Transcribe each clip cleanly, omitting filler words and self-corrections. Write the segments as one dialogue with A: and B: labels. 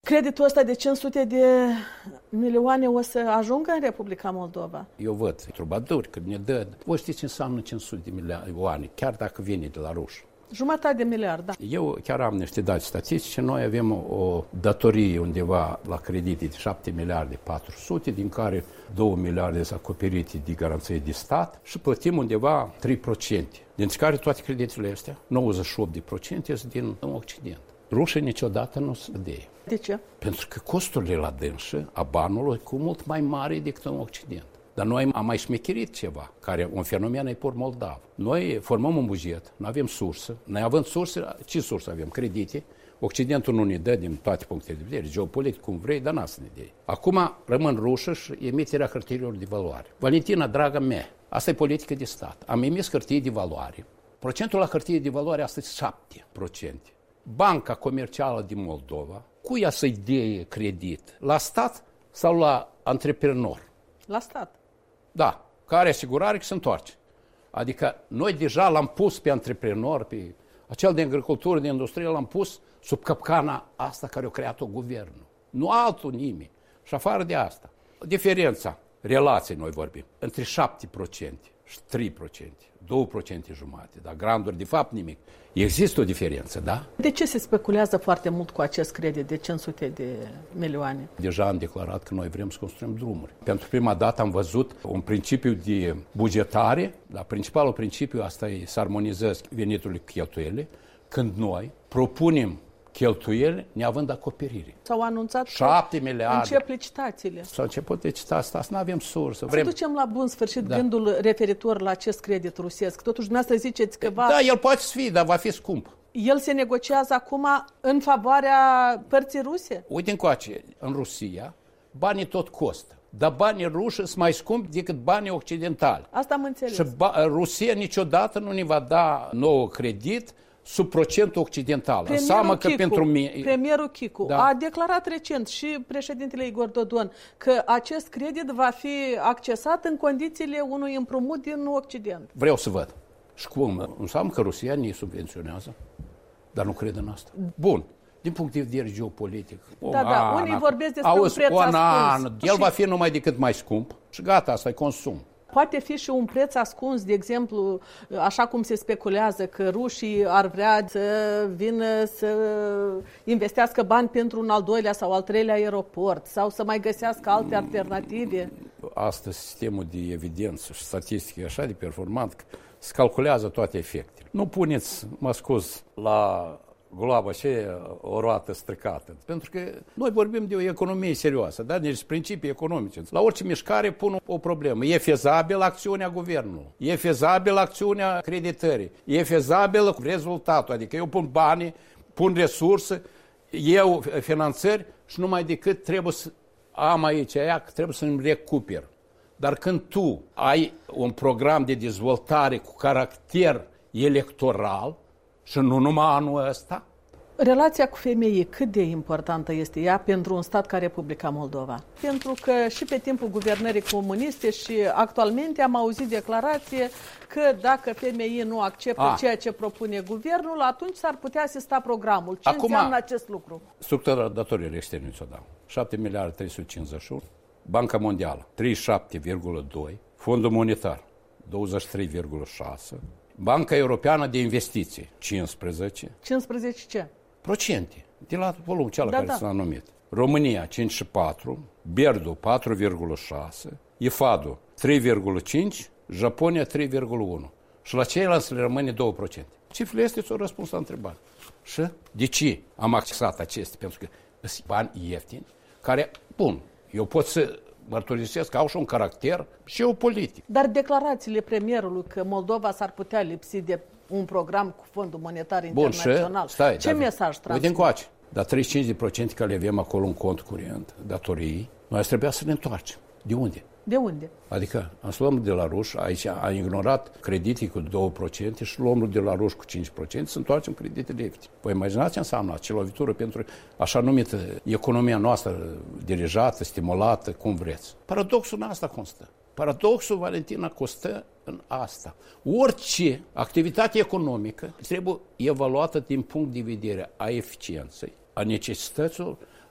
A: Creditul ăsta de 500 de milioane o să ajungă în Republica Moldova?
B: Eu văd trubaduri că ne dă. Voi știți ce înseamnă 500 de milioane, chiar dacă vine de la ruși?
A: Jumătate de miliard, da.
B: Eu chiar am niște date statistice. Noi avem o datorie undeva la credite de 7 miliarde 400, din care 2 miliarde sunt acoperite de garanție de stat și plătim undeva 3%, dintre care toate creditele astea, 98% sunt din Occident. Rușii niciodată nu se dea.
A: De ce?
B: Pentru că costurile la dânsă a banului cu mult mai mari decât în Occident. Dar noi am mai șmecherit ceva, care un fenomen e pur moldav. Noi formăm un buget, nu avem sursă. Noi având sursă, ce sursă avem? Credite. Occidentul nu ne dă din toate punctele de vedere, geopolitic, cum vrei, dar n-a să ne dea. Acum rămân rușă și emiterea hârtiilor de valoare. Valentina, draga mea, asta e politică de stat. Am emis hârtii de valoare. Procentul la hârtie de valoare astăzi 7%. Banca Comercială din Moldova, cui ea să-i dea credit? La stat sau la antreprenor?
A: La stat.
B: Da, care are asigurare că se întoarce. Adică noi deja l-am pus pe antreprenor, pe acel de agricultură, de industrie, l-am pus sub capcana asta care a creat-o guvernul. Nu altul nimeni. Și afară de asta, diferența, relații noi vorbim, între 7% și 3%, 2% jumate, dar granduri de fapt nimic. Există o diferență, da?
A: De ce se speculează foarte mult cu acest credit de 500 de milioane?
B: Deja am declarat că noi vrem să construim drumuri. Pentru prima dată am văzut un principiu de bugetare, dar principalul principiu asta e să armonizez veniturile cu cheltuielile, când noi propunem cheltuieli neavând acoperire.
A: S-au anunțat
B: 7 miliarde.
A: Încep licitațiile.
B: S-au început licitațiile, asta nu avem sursă.
A: Să ducem la bun sfârșit gândul referitor la acest credit rusesc. Totuși, dumneavoastră ziceți că va...
B: Da, el poate fi, dar va fi scump.
A: El se negociază acum în favoarea părții ruse?
B: Uite încoace, în Rusia, banii tot costă. Dar banii ruși sunt mai scumpi decât banii occidentali.
A: Asta am înțeles.
B: Și Rusia niciodată nu ne va da nou credit sub procentul occidental. Înseamnă că pentru mine...
A: Premierul Chicu a declarat recent și președintele Igor Dodon că acest credit va fi accesat în condițiile unui împrumut din Occident.
B: Vreau să văd. Și cum? Înseamnă că Rusia ne subvenționează? Dar nu cred în asta. Bun. Din punct de vedere geopolitic.
A: Unii vorbesc despre un preț ascuns.
B: El va fi numai decât mai scump și gata, asta e consum.
A: Poate fi și un preț ascuns, de exemplu, așa cum se speculează că rușii ar vrea să vină să investească bani pentru un al doilea sau al treilea aeroport sau să mai găsească alte alternative.
B: Astăzi sistemul de evidență și statistică e așa de performant că se calculează toate efectele. Nu puneți, mă scuz, la gloaba aceea o roată stricată. Pentru că noi vorbim de o economie serioasă, da? Deci principii economice. La orice mișcare pun o problemă. E fezabil acțiunea guvernului, e fezabil acțiunea creditării, e fezabil rezultatul. Adică eu pun bani, pun resurse, eu finanțări și numai decât trebuie să am aici aia, că trebuie să-mi recuper. Dar când tu ai un program de dezvoltare cu caracter electoral, și nu numai anul ăsta.
A: Relația cu femeii, cât de importantă este ea pentru un stat ca Republica Moldova? Pentru că și pe timpul guvernării comuniste și actualmente am auzit declarație că dacă femeii nu acceptă ceea ce propune guvernul, atunci s-ar putea asista programul. Ce înseamnă acest lucru? Structura datoriei externe ți-o dau. 7 miliarde 351, Banca Mondială 37,2, Fondul Monetar 23,6, Banca Europeană de Investiții, 15. 15 ce? Procente, de la volumul cealaltă care s-a numit. România, 5,4, Berdu, 4,6, IFAD-ul, 3,5, Japonia, 3,1. Și la ceilalți le rămâne 2%. Cifrele astea ți-au răspuns la întrebare. Și de ce am accesat acestea? Pentru că sunt bani ieftini, care, bun, eu pot să mărturisesc că au și un caracter și o politic. Dar declarațiile premierului că Moldova s-ar putea lipsi de un program cu Fondul Monetar Internațional, ce mesaj transmite? Uite încoace, dar 35% care le avem acolo în cont curent, datorii, noi trebuia să ne întoarcem. De unde? De unde? Adică am să luăm de la ruși, aici a ignorat creditii cu 2% și luăm de la ruși cu 5%, să întoarcem creditele ieftine. Păi imaginați ce înseamnă acea lovitură pentru așa numită economia noastră dirijată, stimulată, cum vreți. Paradoxul în asta constă. Paradoxul, Valentina, constă în asta. Orice activitate economică trebuie evaluată din punct de vedere a eficienței, a necesităților,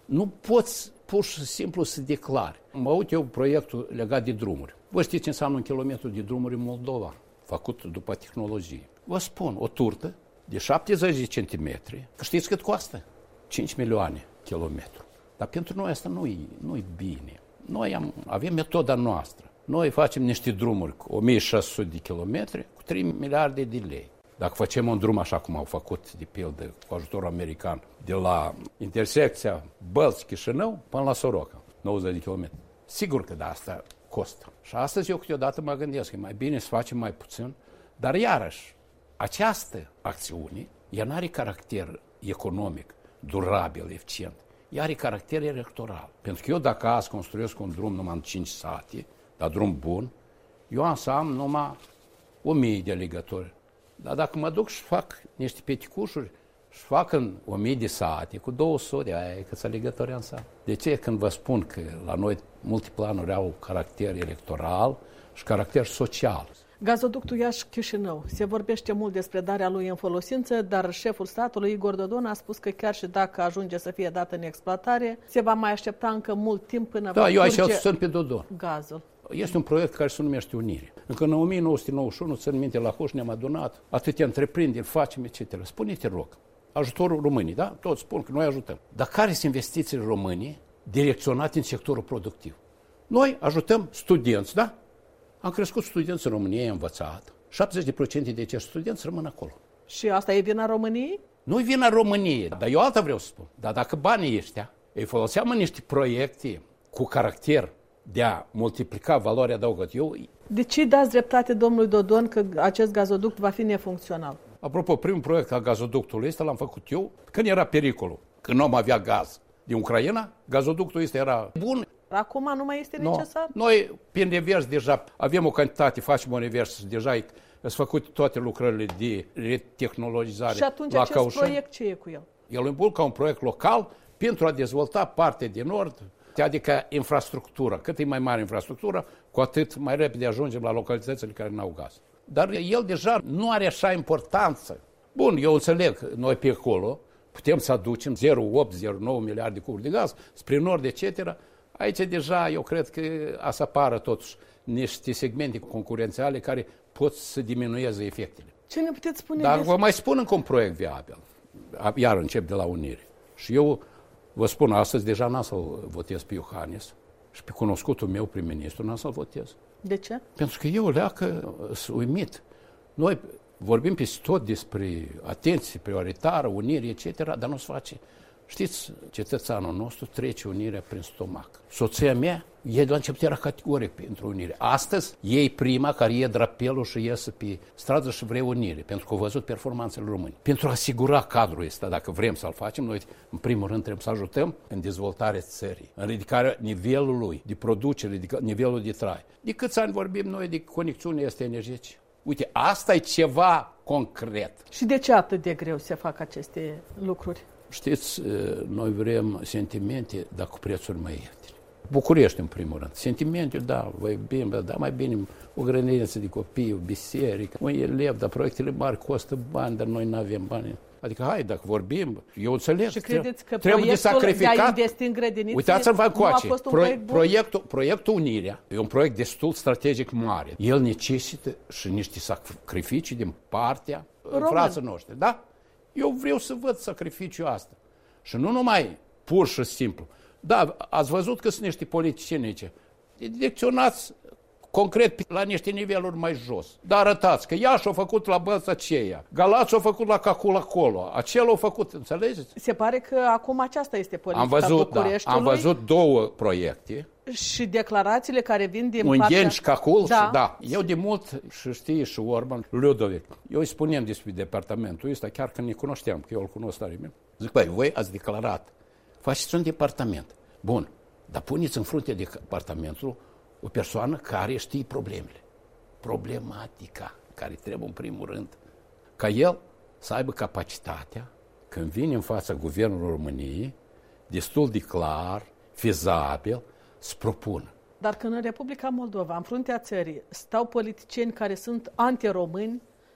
B: Nu poți pur și simplu să declari. Mă uit eu proiectul legat de drumuri. Vă știți ce înseamnă 1 kilometru de drumuri în Moldova, făcut după tehnologie. Vă spun, o turtă de 70 de centimetri, știți cât costă? 5 milioane kilometru. Dar pentru noi asta nu-i bine. Noi avem metoda noastră. Noi facem niște drumuri cu 1600 de kilometri cu 3 miliarde de lei. Dacă facem un drum așa cum au făcut, de pildă, cu ajutorul american, de la intersecția Bălți-Chișinău până la Soroca, 90 de kilometri. Sigur că de asta costă. Și astăzi eu câteodată mă gândesc că e mai bine să facem mai puțin, dar iarăși, această acțiune, ea nu are caracter economic, durabil, eficient. Ea are caracter electoral. Pentru că eu dacă azi construiesc un drum numai în 5 sate, dar drum bun, eu am să am numai 1000 de legători. Dar dacă mă duc și fac niște peticușuri și fac în 1000 de sate, cu 200, aia e câți alegători am sat. De ce când vă spun că la noi multe planuri au caracter electoral și caracter social?
A: Gazoductul Iași-Chișinău. Se vorbește mult despre darea lui în folosință, dar șeful statului, Igor Dodon, a spus că chiar și dacă ajunge să fie dat în exploatare, se va mai aștepta încă mult timp până va
B: eu așa sunt pe Dodon.
A: Gazul.
B: Este un proiect care se numește Unire. Încă în 1991, țin minte, la Huș ne-am adunat, atâtea întreprinderi, facem, etc. Spune-te, rog, ajutorul României, da? Toți spun că noi ajutăm. Dar care sunt investițiile României direcționate în sectorul productiv? Noi ajutăm studenți, da? Am crescut studenți în România, i-am învățat. 70% de acești studenți rămân acolo.
A: Și asta e vina României?
B: Nu-i vina României, dar eu alta vreau să spun. Dar dacă banii ăștia îi foloseam în niște proiecte cu caracter de a multiplica valoarea adăugată.
A: De ce dați dreptate domnului Dodon că acest gazoduct va fi nefuncțional?
B: Apropo, primul proiect al gazoductului ăsta l-am făcut eu când era pericolul. Când nu am avea gaz din Ucraina, gazoductul ăsta era bun.
A: Acum nu mai este necesar?
B: Noi, prin revers, deja avem o cantitate, facem un revers, deja sunt făcute toate lucrările de retehnologizare.
A: Și atunci acest proiect ce e cu el?
B: El e bun ca un proiect local pentru a dezvolta partea de nord, adică infrastructura. Cât e mai mare infrastructura, cu atât mai repede ajungem la localitățile care n-au gaz. Dar el deja nu are așa importanță. Bun, eu înțeleg, noi pe acolo putem să aducem 0,8-0,9 miliarde de cuburi de gaz spre nord, etc. Aici deja eu cred că a să apară totuși niște segmente concurențiale care pot să diminueze efectele.
A: Ce ne puteți spune?
B: Dar vă mai spun încă un proiect viabil. Iar încep de la Unire. Și eu vă spun, astăzi deja n-am să-l votez pe Iohannis și pe cunoscutul meu prim-ministru n-am să-l votez.
A: De ce?
B: Pentru că eu sunt uimit. Noi vorbim peste tot despre atenție prioritară, unire, etc., dar nu se face. Știți, cetățeanul nostru trece unirea prin stomac. Soția mea, la început era categoric pentru unire. Astăzi, ei prima care e drapelul și iese pe stradă și vrea unire, pentru că au văzut performanțele români. Pentru a asigura cadrul ăsta, dacă vrem să-l facem, noi, în primul rând, trebuie să ajutăm în dezvoltarea țării, în ridicarea nivelului de producere, nivelul de trai. De câți ani vorbim noi de conexiune este energetice? Uite, asta e ceva concret.
A: Și de ce atât de greu se fac aceste lucruri?
B: Știți, noi vrem sentimente, dar cu prețuri mai ieftine. București, în primul rând. Sentimente, da, vă iubim, dar mai bine o grădiniță de copii, o biserică, un elev, dar proiectele mari costă bani, dar noi nu avem bani. Adică, hai, dacă vorbim, eu înțeleg.
A: Și credeți că
B: trebuie de sacrificat.
A: De a investi în grădinițe
B: Uitați-vă încoace.
A: Nu a fost un proiect bun?
B: Proiectul Unirea e un proiect destul strategic mare. El necesită și niște sacrificii din partea frații noștri, da? Eu vreau să văd sacrificiul asta. Și nu numai pur și simplu. Da, ați văzut că sunt niște politicieni aici. Direcționați concret la niște niveluri mai jos. Dar arătați că Iași a făcut la Bălți aceea, Galați a făcut la Cacul acolo, acela a făcut, înțelegeți?
A: Se pare că acum aceasta este politica Bucureștiului.
B: Am văzut două proiecte.
A: Și declarațiile care vin din
B: Ungheni și Cacul, da. Eu de mult, și știi, și Orban, Ludovic, eu îi spuneam despre departamentul ăsta, chiar că ne cunoșteam, că eu îl cunosc tare bine. Zic, băi, voi ați declarat, faceți un departament. Bun, dar puneți în fruntea departamentului o persoană care știe problemele. Problematica, care trebuie în primul rând, ca el să aibă capacitatea, când vine în fața Guvernului României, destul de clar, fezabil, să propună.
A: Dar când în Republica Moldova, în fruntea țării, stau politicieni care sunt antiromâni,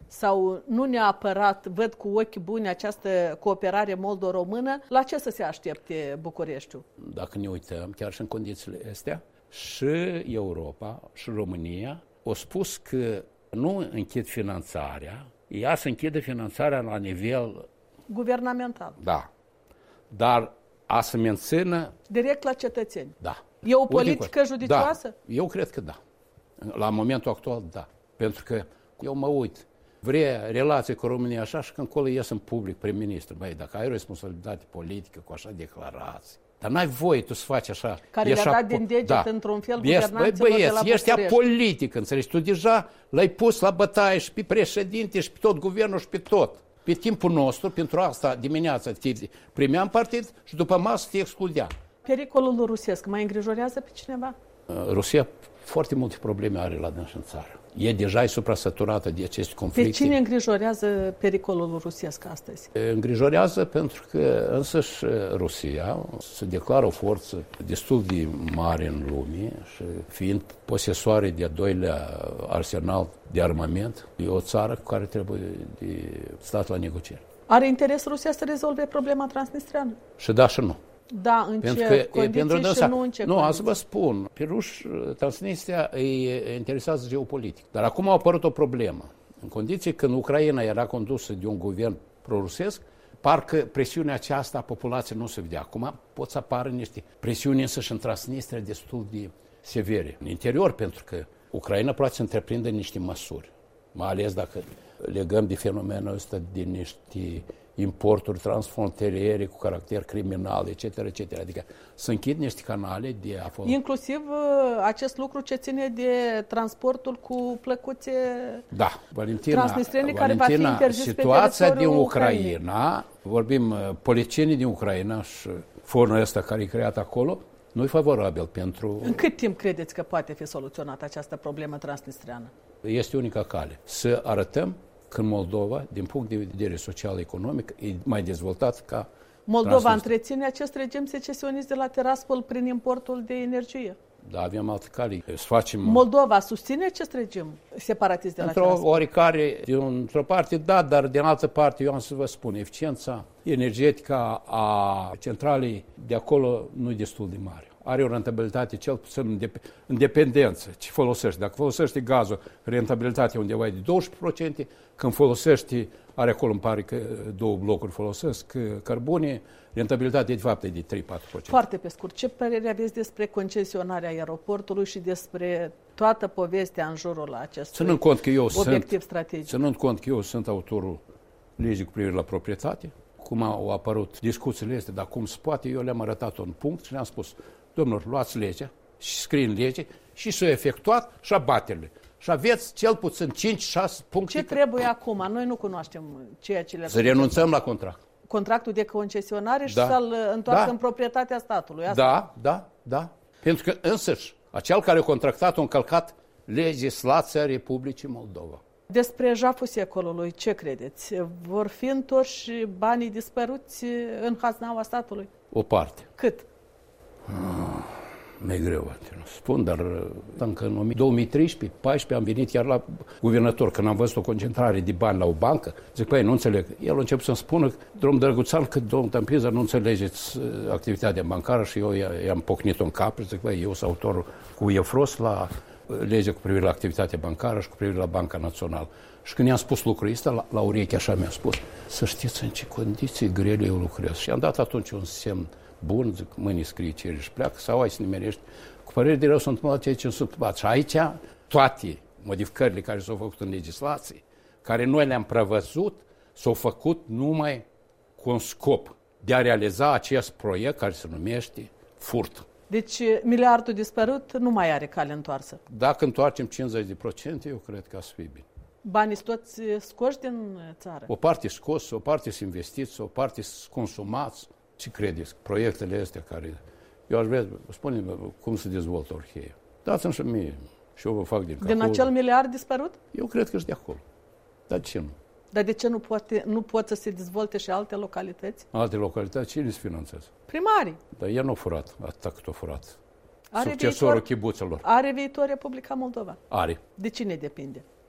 A: sau nu neapărat văd cu ochi buni această cooperare moldo-română, la ce să se aștepte Bucureștiul?
B: Dacă ne uităm, chiar și în condițiile astea, și Europa și România au spus că nu închid finanțarea, ea să închide finanțarea la nivel
A: guvernamental.
B: Da. Dar a să mențină
A: direct la cetățeni.
B: Da.
A: E o politică judicioasă?
B: Da. Eu cred că da. La momentul actual, da. Pentru că eu mă uit, vrea relație cu România așa și când acolo ies în public prim-ministru. Băi, dacă ai o responsabilitate politică cu așa declarații, dar n-ai voie tu să faci așa.
A: Care le-a dat din deget într-un fel guvernanților de la București.
B: Ești apolitic, înțelegi? Tu deja l-ai pus la bătaie și pe președinte și pe tot guvernul și pe tot. Pe timpul nostru, pentru asta dimineața te primeam partid și după masă te excludea.
A: Pericolul rusesc mai îngrijorează pe cineva?
B: Rusia foarte multe probleme are la dânsă în țară. E deja supra-saturată de aceste conflicte.
A: Pe cine îngrijorează pericolul rusesc astăzi?
B: Îngrijorează pentru că însăși Rusia se declară o forță destul de mare în lume și fiind posesoare de-a doilea arsenal de armament, e o țară cu care trebuie de stat la negocieri.
A: Are interes Rusia să rezolve problema transnistreană?
B: Și da și nu.
A: Da, în ce condiții și nu în ce condiții?
B: Nu, să vă spun, pe ruși Transnistria îi interesează geopolitic. Dar acum a apărut o problemă. În condiții când Ucraina era condusă de un guvern prorusesc, parcă presiunea aceasta a populației nu se vedea. Acum pot să apară niște presiuni însăși în Transnistria destul de severe. În interior, pentru că Ucraina poate să întreprinde niște măsuri, mai ales dacă legăm de fenomenul ăsta de niște importuri transfrontaliere cu caracter criminal, etc., etc. Adică să închid niște canale de afo.
A: Inclusiv acest lucru ce ține de transportul cu plăcuțe transnistrene care va fi interzis pe
B: situația din Ucraina, vorbim policienii din Ucraina și fornul ăsta care e creat acolo, nu e favorabil pentru...
A: În cât timp credeți că poate fi soluționată această problemă transnistreană?
B: Este unica cale. Să arătăm că Moldova, din punct de vedere social-economic, e mai dezvoltat ca
A: Moldova întreține acest regim secesionist de la Tiraspol prin importul de energie.
B: Da, avem alte cale.
A: Moldova susține acest regim separatist de la Tiraspol?
B: Într-o oricare, dintr-o parte, da, dar din altă parte, eu am să vă spun, eficiența energetică a centralei de acolo nu e destul de mare. Are o rentabilitate cel puțin în dependență ce folosești. Dacă folosești gazul, rentabilitatea undeva e de 12%, când folosești, are acolo îmi pare că 2 blocuri folosesc cărbune, rentabilitatea de fapt e de 3-4%.
A: Foarte pe scurt, ce părere aveți despre concesionarea aeroportului și despre toată povestea în jurul acestui obiectiv strategic?
B: Ținând cont că eu sunt autorul legii cu privire la proprietate, cum au apărut discuțiile astea, dar cum se poate, eu le-am arătat un punct și le-am spus, domnilor, luați legea și scrie în lege și s-au efectuat și abaterile. Și aveți cel puțin 5-6 puncte.
A: Ce trebuie acum? Noi nu cunoaștem ceea ce le-a
B: să renunțăm la contract.
A: Contractul de concesionare și să-l întoarcă în proprietatea statului. Asta?
B: Da. Pentru că însăși, acel care a contractat a încălcat legislația Republicii Moldova.
A: Despre jaful secolului, ce credeți? Vor fi întorși banii dispăruți în haznaua statului?
B: O parte.
A: Cât?
B: Mi-e greu, nu spun, dar încă în 2013-2014 am venit chiar la guvernator, când am văzut o concentrare de bani la o bancă, zic, păi, nu înțeleg. El a început să-mi spună, domnul Drăguțan, că domnul Tămpiză nu înțelegeți activitatea bancară și eu i-am pocnit-o în cap și zic, păi, eu sunt autorul cu EFROS la legea cu privire la activitatea bancară și cu privire la Banca Națională. Și când i-am spus lucrul ăsta, la ureche așa mi-a spus, să știți în ce condiții grele eu lucrez. Și am dat atunci un semn bun, zic, mâine scrie cereri și pleacă, sau hai să nimerești. Cu părere de rău s-a întâmplat ceea ce s-a întâmplat. Și aici toate modificările care s-au făcut în legislație, care noi le-am prevăzut, s-au făcut numai cu un scop de a realiza acest proiect care se numește furt.
A: Deci miliardul dispărut nu mai are cale întoarsă.
B: Dacă întoarcem 50%, eu cred că să fie bine.
A: Banii toți scoși din țară?
B: O parte scos, o parte să investiți, o parte să consumați. Ce credeți? Proiectele astea care... Eu aș vrea, spune-mi cum se dezvoltă Orheia. Dați-mi și mie și eu vă fac din capul.
A: Din acel miliard dispărut?
B: Eu cred că și de acolo. Dar de ce nu?
A: Dar de ce nu pot să se dezvolte și alte localități?
B: Alte localități? Cine se finanțează?
A: Primarii.
B: Dar el nu a furat atât cât a furat. Succesorul chibuțelor.
A: Are viitor Republica Moldova?
B: Are.
A: De cine depinde?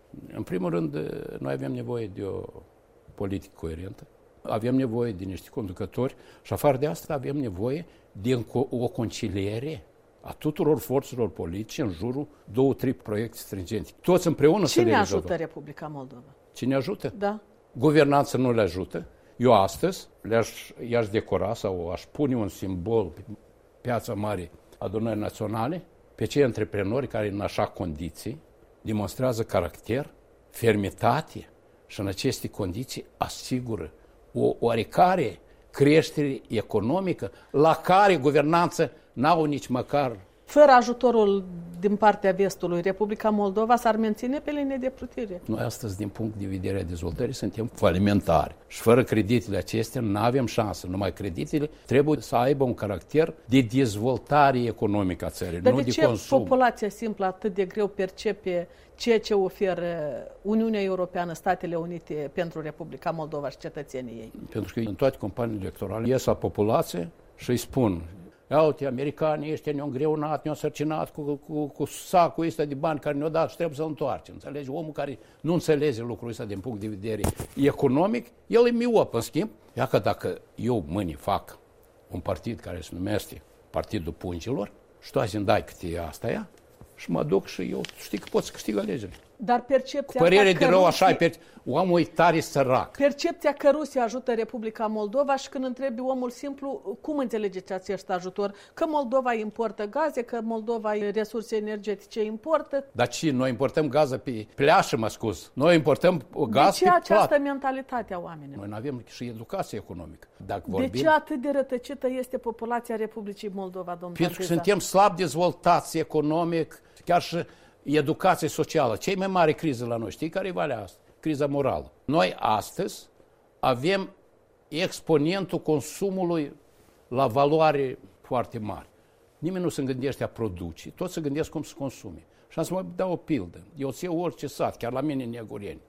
B: În primul rând, noi avem nevoie de o politică coerentă, avem nevoie de niște conducători și afară de asta avem nevoie de o conciliere a tuturor forțelor politice în jurul 2-3 proiecte stringente. Toți împreună să le rezolvăm.
A: Cine ajută Republica Moldova?
B: Cine ajută?
A: Da.
B: Guvernanța nu le ajută. Eu astăzi i-aș decora sau aș pune un simbol pe Piața Mare Adunării Naționale pe cei antreprenori care în așa condiții demonstrează caracter, fermitate și în aceste condiții asigură o oarecare creștere economică la care guvernanța n-au nici măcar.
A: Fără ajutorul din partea vestului, Republica Moldova s-ar menține pe linie de plutire.
B: Noi astăzi, din punct de vedere a dezvoltării, suntem falimentari. Și fără creditele acestea nu avem șansă. Numai creditele trebuie să aibă un caracter de dezvoltare economică a țării,
A: dar
B: nu de consum.
A: De ce populația simplă atât de greu percepe ceea ce oferă Uniunea Europeană, Statele Unite pentru Republica Moldova și cetățenii ei?
B: Pentru că în toate companiile electorale ies la populație și îi spun: ia uite, americanii ăștia ne-au îngreunat, ne-au sărcinat cu sacul ăsta de bani care ne-au dat și trebuie să-l întoarcem. Înțelegi? Omul care nu înțelege lucrul ăsta din punct de vedere economic, el e miop. În schimb, ia că dacă eu mâine fac un partid care se numește Partidul Pungilor și tu azi îmi dai câte asta ea, și mă duc și eu știi că pot să câștig alegerile.
A: Dar percepția
B: părere de rău așa, omul e tare sărac.
A: Percepția că Rusia ajută Republica Moldova și când întrebi omul simplu cum înțelegeți acest ajutor, că Moldova importă gaze, că Moldova resurse energetice importă.
B: Dar ce, noi importăm gază pe pleașă, mă scuz. Noi importăm gaz
A: pe
B: plat.
A: De ce această mentalitate a oamenilor?
B: Noi nu avem și educație economică. Dacă
A: de
B: vorbim,
A: ce atât de rătăcită este populația Republicii Moldova, domnul
B: Pentru că
A: Tanteza?
B: suntem slab dezvoltați economic, chiar și educație socială. Cea mai mare criză la noi, știi care e valea asta? Criza morală. Noi astăzi avem exponentul consumului la valoare foarte mare. Nimeni nu se gândește a produce, toți se gândesc cum să consume. Și am să mă dau o pildă. Eu ți iau orice sat, chiar la mine în Negureni.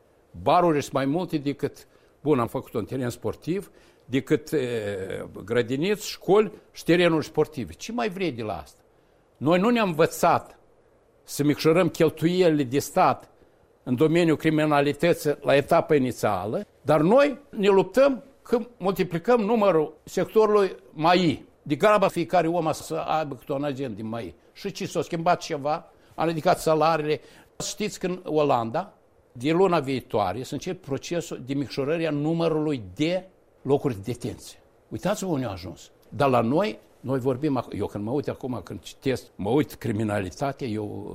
B: Baruri sunt mai multe decât, bun, am făcut un teren sportiv, decât grădiniți, școli și terenuri sportive. Ce mai vrei de la asta? Noi nu ne-am învățat să micșorăm cheltuielile de stat în domeniul criminalității la etapa inițială, dar noi ne luptăm că multiplicăm numărul sectorului MAI. De grabă fiecare om să aibă câte un agent din MAI. Și ce s-a schimbat ceva, a ridicat salariile. Știți că în Olanda, de luna viitoare, să începe procesul de micșorare a numărului de locuri de detenție. Uitați-vă unde a ajuns. Dar la noi vorbim, eu când mă uit acum, când citesc, mă uit criminalitatea,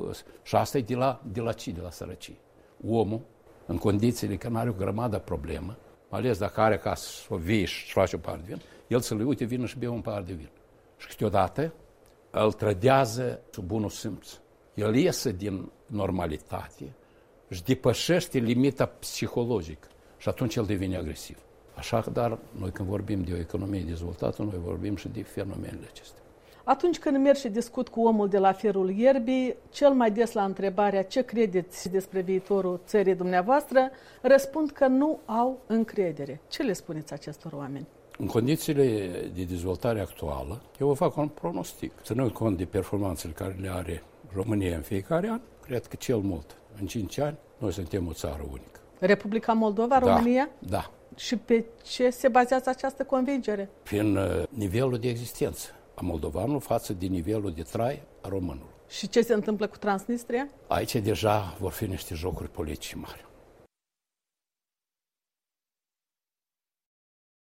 B: și asta e de la ce? De la sărăcie. Omul, în condițiile că nu are o grămadă problemă, mai ales dacă are acasă o vie și face o pahar de vin, el să le uite vină și bea un pahar de vin. Și câteodată îl trădează sub bunul simț. El iese din normalitate, își depășește limita psihologică și atunci el devine agresiv. Așa că, dar noi când vorbim de o economie dezvoltată, noi vorbim și de fenomenele acestea.
A: Atunci când merg și discut cu omul de la Firul Ierbii, cel mai des la întrebarea ce credeți despre viitorul țării dumneavoastră, răspund că nu au încredere. Ce le spuneți acestor oameni?
B: În condițiile de dezvoltare actuală, eu vă fac un pronostic. Ținând cont de performanțele care le are România în fiecare an, cred că cel mult, în 5 ani, noi suntem o țară unică.
A: Republica Moldova, România?
B: Da.
A: Și pe ce se bazează această convingere?
B: Prin nivelul de existență a moldovanului față de nivelul de trai a românului.
A: Și ce se întâmplă cu Transnistria?
B: Aici deja vor fi niște jocuri politice mari.